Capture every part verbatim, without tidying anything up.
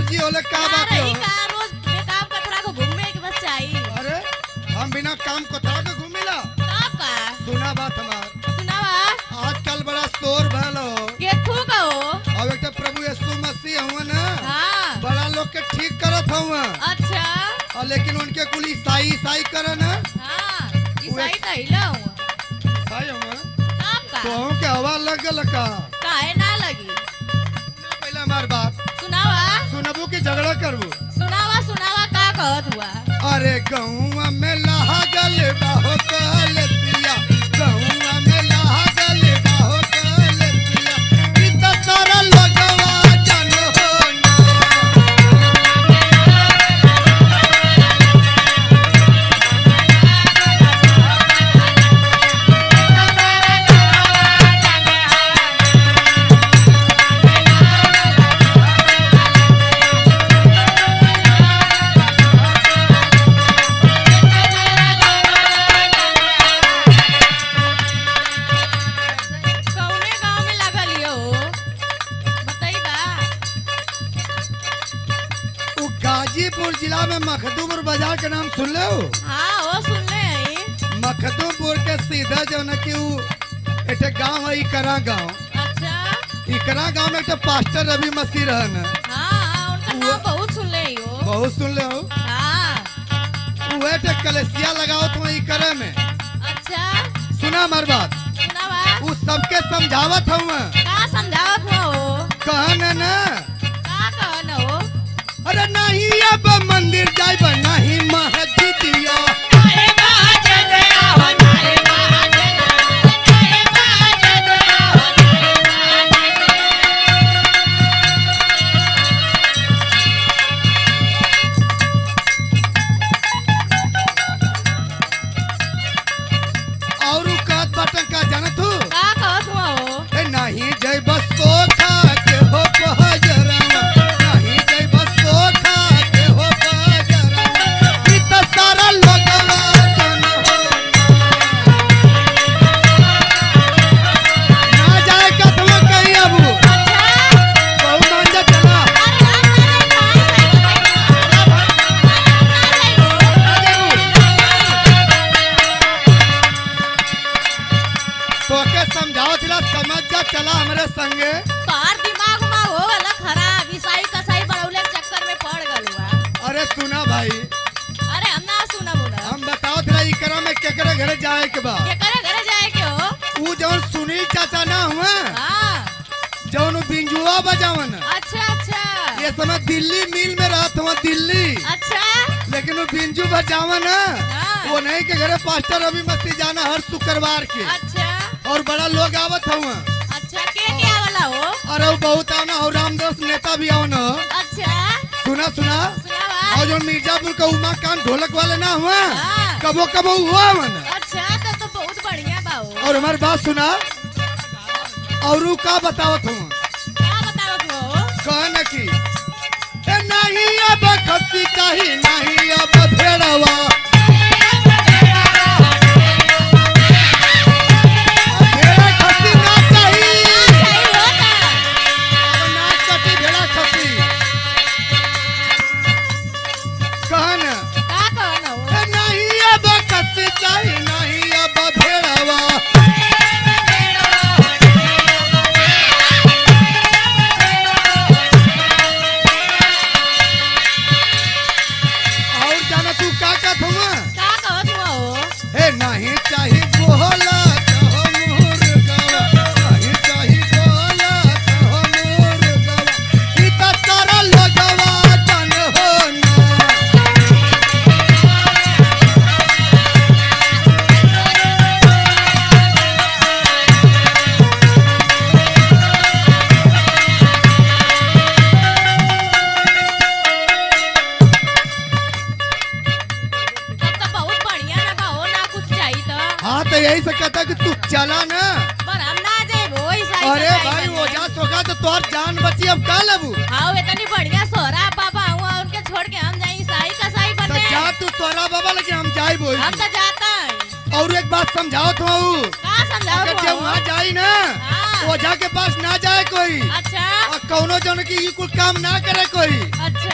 Busy होले का बात अरे हो? ई का रोज बेकाम कतरा को घूमे के बस चाहिए। अरे हम बिना काम को था के घूमिला। तब का सुना बात हमार, सुनावा आजकल बड़ा शोर भल हो केथू का हो। और एक प्रभु यीशु मसीह हुआ ना, हां बड़ा लोग के ठीक करत हुआ। अच्छा और लेकिन उनके कुल ईसाई ईसाई करे ना, हां ईसाई त हिला हूं। ईसाई हुआ तब का तो हम के हवा लग गल का। काहे ना लगी। सुना पहले हमार बात, सुनावा सुनबू की झगड़ा करबू। सुनावा सुनावा का कहत हुआ। अरे गौवा में लहा गल बाहो कलतिया, गौवा में लहा गल बाहो कलतिया, ई त सारा लगवा जन हो ना। कौने गांव में लागल यो बताइबा। उ गाजीपुर जिला में मखदूमपुर बाजार के नाम सुन ले हो? हां वो सुन ले हई। मखदूमपुर के सीधा जो न कि उ एठे गांव है इकरा गांव। अच्छा इकरा गांव में एक पास्टर रवि मसीह रहन। हां उनका नाम बहुत सुन ले यो। बहुत सुन ले हो? हां उहे टे कलेसिया लगाओ तुम इकरे में। अच्छा सुना हमार बात, सुनावा उ सबके समझावत हुआ। का समझावत हो। कहन ना, का कहन हो। अरे नहीं अब मंदिर जाइब नहीं मस्जिदिया। और उ कहत बाटन का जानत हो? का कहत हो। ए नहीं जय बस सोखा के हो बजरवा, नहीं जय बस सोखा के हो बजरवा, ई त सारा लगवा जन हो ना। ना जाए का तुम कहीं अब बहु मान जा चला। तो के समझाओ थिला, समझ जा चला हमरे संगे। तोहर दिमाग में हो गल खराब। ईसाई कसाई बनौले के चक्कर में पड़ गल हुआ। अरे सुना भाई, अरे हम ना सुनब ना। हम बताओ थिला इकरा में केकरे घरे जाए के बा। केकरे घरे जाए के हो। उ जौन सुनील चाचा ना हुआ, हां जौन उ बिंजुआ बजावन, अच्छा अच्छा ये समय दिल्ली मिल में रहत हुआ दिल्ली। अच्छा लेकिन वो बिंजू बजावन हाँ। वो नहीं के घरे पास्टर रवि मसीह जाना हर शुक्रवार के। अच्छा और बड़ा लोग आवत हुआ। अच्छा के क्या वाला हो। अरे वो बहुत आवना और रामदास नेता भी आवना। अच्छा सुना सुना, सुनावा। और जो मिर्जापुर का उमाकांत ढोलक वाले ना हुआ, हाँ। कबो कबो हुआ वन। अच्छा तब तो बहुत बढ़िया बा हो। और हमारी बात सुना, और उ का बतावत हुआ, क्या बतावत हो। कहन की ए नहीं अब खस्सी चाही नहीं अब भेड़वा, भेड़ा खस्सी ना चाही, सही होता। अब ना कटी भेड़ा खस्सी। कहन का कहन हो। ए नहीं अब खस्सी चाही नहीं अब भेड़वा, और जाना तू का कहत हुआ। का कहत हो। हे नहीं चाही बोला कहो मुर्गवा, नहीं चाही बोला कहो मुर्गवा, ई त सारा लगवा जन हो ना। तब तो बहुत बढ़िया ना बा हो। ना कुछ चाहिए तो। हाँ तो यही से कहता कि तू चला ना। पर हम ना जाइबो ईसाई अरे कसाई भाई बनने। ओझा सोगा तो तोहर जान बची, अब का लेबू। हाँ इतनी बढ़िया सोहरा बाबा हुआ उनके छोड़ के हम जाए ईसाई कसाई तो बनने। जा तू सोरा बाबा लेकिन हम जाई बोल। हम तो जाता है। और एक बात समझाओ तो का समझाओ अगर तो जब वहाँ जाई ना, हाँ। ओझा के पास ना जाए कोई, अच्छा और कौनो जन की ये कुल काम ना करे कोई। अच्छा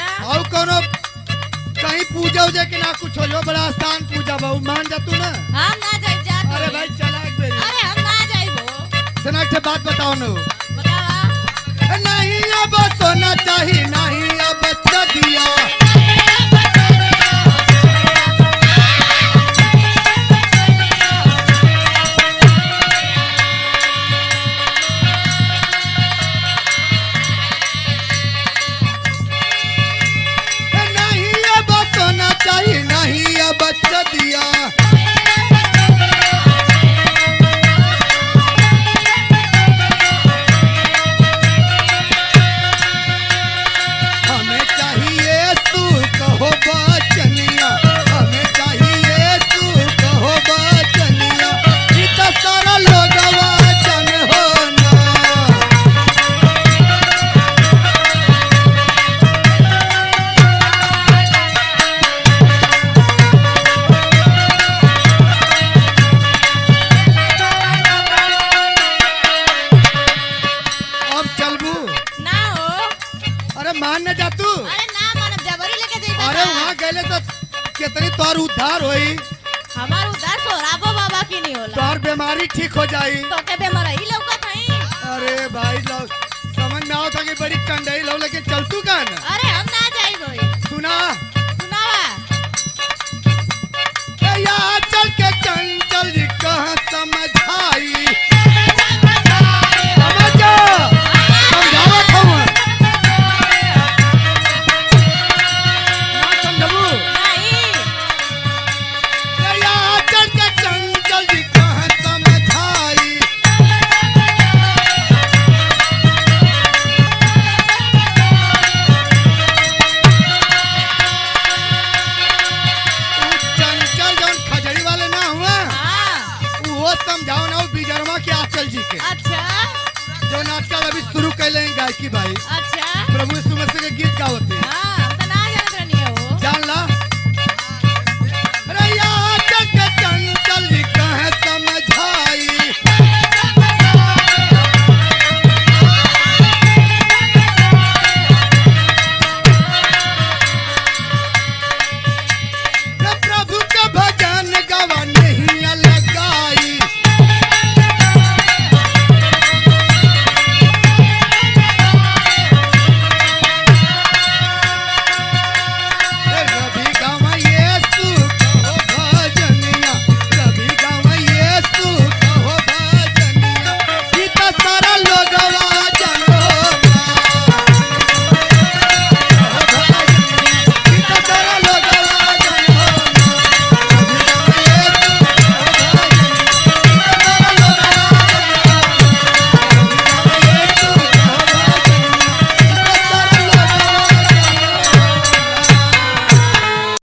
जे कि ना कुछ हो जो बड़ा आसान पूजा बहु मान जा तू ना। हम ना जाइब जा तो। अरे भाई चला एक बेरी। अरे हम ना जाइबो। सुना एक ठे बात बताओ नो। बतावा। नहीं अब सोना चाहिए नहीं अब दिया। नहीं अब सोना चाहिए नहीं अब दिया। हमें चाहिए सुख हो बचनिया हमें चाहिए सुख हो बचनिया इतना सारा लोग वचन होना। अब चलबू। ना हो। अरे मान न जा तू। अरे ना मानब जबरी लेके जाइबा। अरे वहाँ गए तो कितनी तोर उद्धार होई हमार उदास हो राबो बाबा की नहीं होला। तोर बीमारी ठीक हो जाई। तो के बेमार ही लौकत हई। अरे भाई लो समझ में आओ था कि बड़ी कंडई लो